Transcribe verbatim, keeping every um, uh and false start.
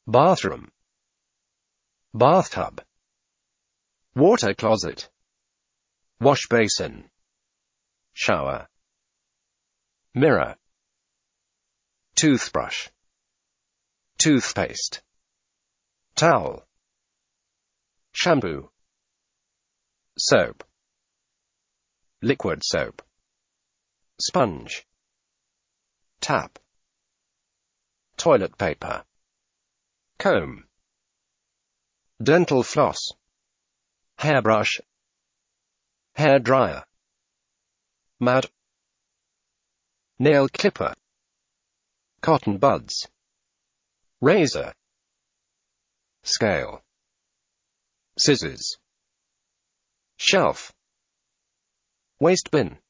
bathroom, bathtub, water closet, wash basin, shower, mirror, toothbrush, toothpaste, towel, shampoo, soap, liquid soap, sponge, tap, toilet paper, comb, dental floss, hairbrush, hair dryer, mat, nail clipper, cotton buds, razor, scale, scissors, shelf, waste bin.